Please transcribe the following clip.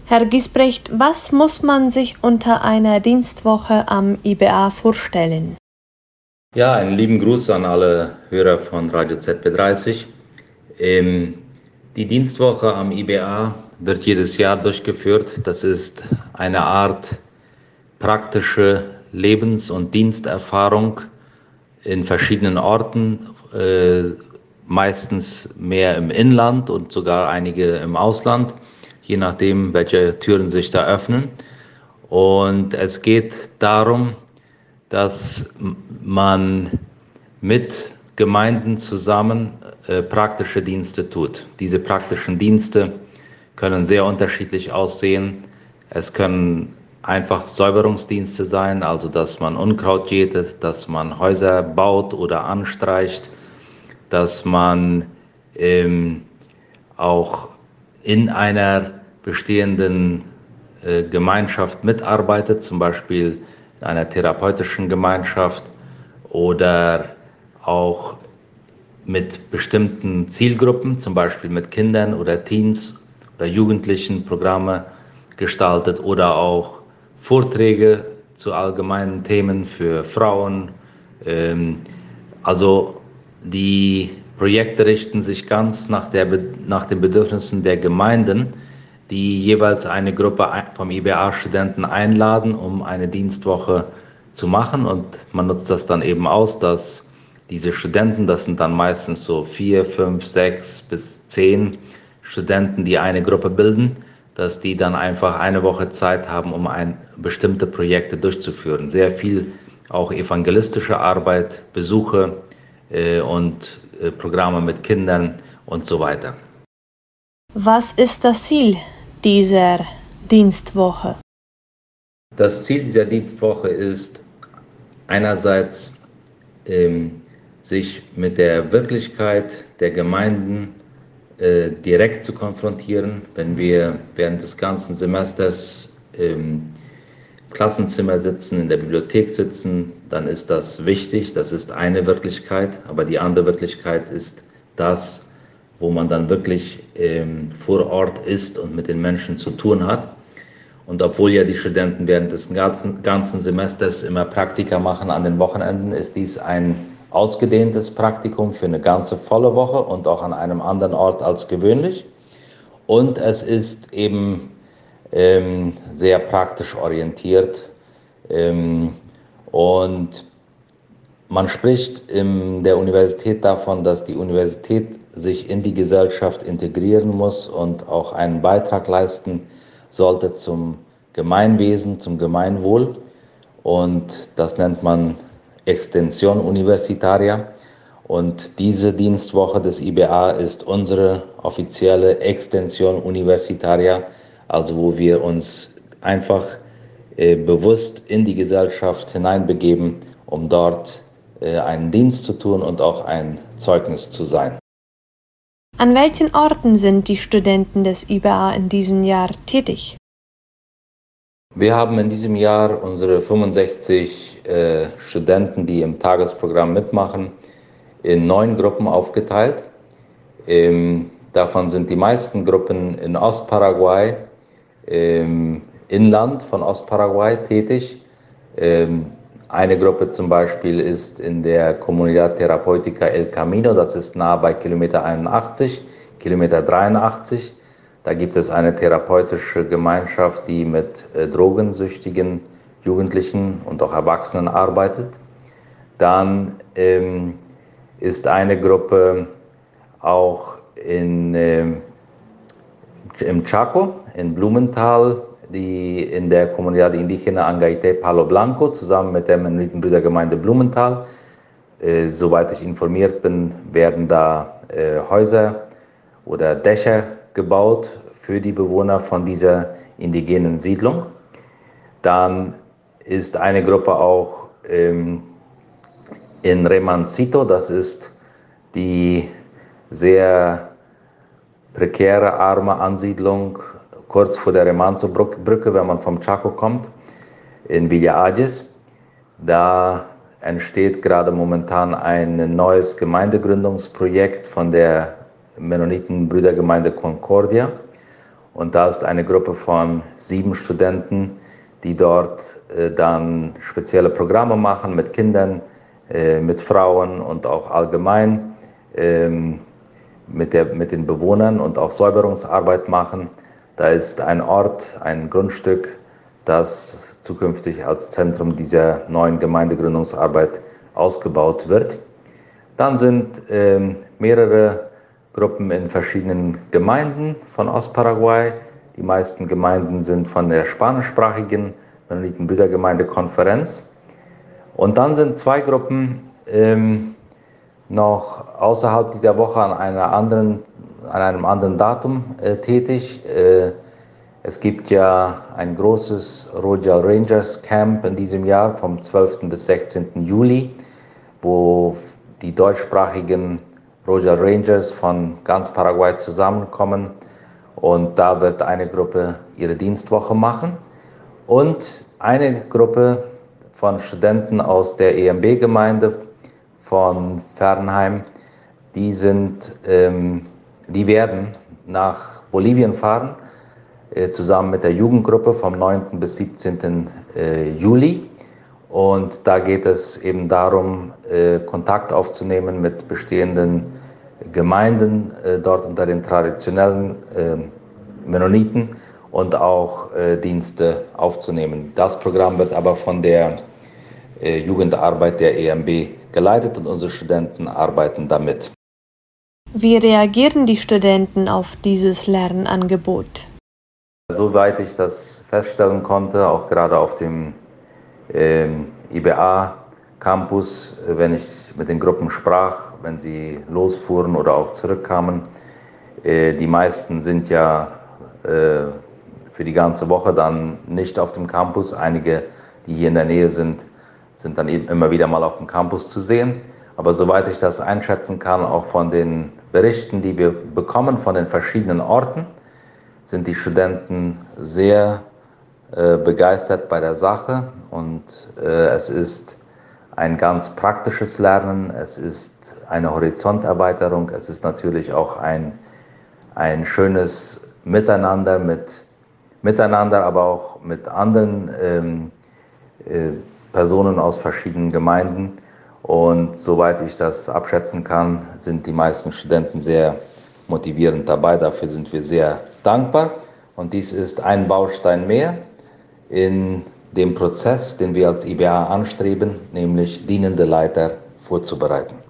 Herr Gisbrecht, was muss man sich unter einer Dienstwoche am IBA vorstellen? Ja, einen lieben Gruß an alle Hörer von Radio ZB30. Die Dienstwoche am IBA wird jedes Jahr durchgeführt. Das ist eine Art praktische Lebens- und Diensterfahrung in verschiedenen Orten, meistens mehr im Inland und sogar einige im Ausland, je nachdem, welche Türen sich da öffnen. Und es geht darum, dass man mit Gemeinden zusammen praktische Dienste tut. Diese praktischen Dienste können sehr unterschiedlich aussehen. Es können einfach Säuberungsdienste sein, also dass man Unkraut jätet, dass man Häuser baut oder anstreicht, dass man auch in einer bestehenden Gemeinschaft mitarbeitet, zum Beispiel in einer therapeutischen Gemeinschaft oder auch mit bestimmten Zielgruppen, zum Beispiel mit Kindern oder Teens oder Jugendlichen Programme gestaltet oder auch Vorträge zu allgemeinen Themen für Frauen. Also die Projekte richten sich ganz nach den Bedürfnissen der Gemeinden, die jeweils eine Gruppe vom IBA-Studenten einladen, um eine Dienstwoche zu machen. Und man nutzt das dann eben aus, dass diese Studenten, das sind dann meistens so 4, 5, 6 bis 10 Studenten, die eine Gruppe bilden, dass die dann einfach eine Woche Zeit haben, um bestimmte Projekte durchzuführen. Sehr viel auch evangelistische Arbeit, Besuche und Programme mit Kindern und so weiter. Was ist das Ziel dieser Dienstwoche? Das Ziel dieser Dienstwoche ist einerseits, sich mit der Wirklichkeit der Gemeinden direkt zu konfrontieren. Wenn wir während des ganzen Semesters im Klassenzimmer sitzen, in der Bibliothek sitzen, dann ist das wichtig, das ist eine Wirklichkeit, aber die andere Wirklichkeit ist das, wo man dann wirklich vor Ort ist und mit den Menschen zu tun hat. Und obwohl ja die Studenten während des ganzen Semesters immer Praktika machen an den Wochenenden, ist dies ein ausgedehntes Praktikum für eine ganze volle Woche und auch an einem anderen Ort als gewöhnlich. Und es ist eben sehr praktisch orientiert. Und man spricht in der Universität davon, dass die Universität sich in die Gesellschaft integrieren muss und auch einen Beitrag leisten sollte zum Gemeinwesen, zum Gemeinwohl. Und das nennt man Extension Universitaria. Und diese Dienstwoche des IBA ist unsere offizielle Extension Universitaria, also wo wir uns einfach bewusst in die Gesellschaft hineinbegeben, um dort einen Dienst zu tun und auch ein Zeugnis zu sein. An welchen Orten sind die Studenten des IBA in diesem Jahr tätig? Wir haben in diesem Jahr unsere 65 Studenten, die im Tagesprogramm mitmachen, in 9 Gruppen aufgeteilt. Davon sind die meisten Gruppen in Ostparaguay, im Inland von Ostparaguay tätig. Eine Gruppe zum Beispiel ist in der Comunidad Terapeutica El Camino, das ist nahe bei Kilometer 81, Kilometer 83. Da gibt es eine therapeutische Gemeinschaft, die mit drogensüchtigen Jugendlichen und auch Erwachsenen arbeitet. Dann ist eine Gruppe auch im Chaco, in Blumenthal, die in der Comunidad Indígena Angaité Palo Blanco zusammen mit der Mennonitenbrüdergemeinde Blumenthal. Soweit ich informiert bin, werden da Häuser oder Dächer gebaut für die Bewohner von dieser indigenen Siedlung. Dann ist eine Gruppe auch in Remancito, das ist die sehr prekäre, arme Ansiedlung kurz vor der Remanso-Brücke, wenn man vom Chaco kommt, in Villa Ayes. Da entsteht gerade momentan ein neues Gemeindegründungsprojekt von der Mennonitenbrüdergemeinde Concordia. Und da ist eine Gruppe von 7 Studenten, die dort dann spezielle Programme machen mit Kindern, mit Frauen und auch allgemein mit den Bewohnern und auch Säuberungsarbeit machen. Da ist ein Ort, ein Grundstück, das zukünftig als Zentrum dieser neuen Gemeindegründungsarbeit ausgebaut wird. Dann sind mehrere Gruppen in verschiedenen Gemeinden von Ostparaguay. Die meisten Gemeinden sind von der spanischsprachigen Mennoniten-Brüdergemeinde-Konferenz. Und dann sind 2 Gruppen noch außerhalb dieser Woche an einem anderen Datum tätig. Es gibt ja ein großes Royal Rangers Camp in diesem Jahr vom 12. bis 16. Juli, wo die deutschsprachigen Royal Rangers von ganz Paraguay zusammenkommen. Und da wird eine Gruppe ihre Dienstwoche machen. Und eine Gruppe von Studenten aus der EMB-Gemeinde von Fernheim, die werden nach Bolivien fahren, zusammen mit der Jugendgruppe vom 9. bis 17. Juli. Und da geht es eben darum, Kontakt aufzunehmen mit bestehenden Gemeinden, dort unter den traditionellen Mennoniten und auch Dienste aufzunehmen. Das Programm wird aber von der Jugendarbeit der EMB geleitet und unsere Studenten arbeiten damit. Wie reagieren die Studenten auf dieses Lernangebot? Soweit ich das feststellen konnte, auch gerade auf dem IBA-Campus, wenn ich mit den Gruppen sprach, wenn sie losfuhren oder auch zurückkamen, die meisten sind ja für die ganze Woche dann nicht auf dem Campus. Einige, die hier in der Nähe sind dann eben immer wieder mal auf dem Campus zu sehen. Aber soweit ich das einschätzen kann, auch von den Berichten, die wir bekommen von den verschiedenen Orten, sind die Studenten sehr begeistert bei der Sache. Und es ist ein ganz praktisches Lernen, es ist eine Horizonterweiterung, es ist natürlich auch ein schönes Miteinander, aber auch mit anderen Personen aus verschiedenen Gemeinden. Und soweit ich das abschätzen kann, sind die meisten Studenten sehr motivierend dabei. Dafür sind wir sehr dankbar. Und dies ist ein Baustein mehr in dem Prozess, den wir als IBA anstreben, nämlich dienende Leiter vorzubereiten.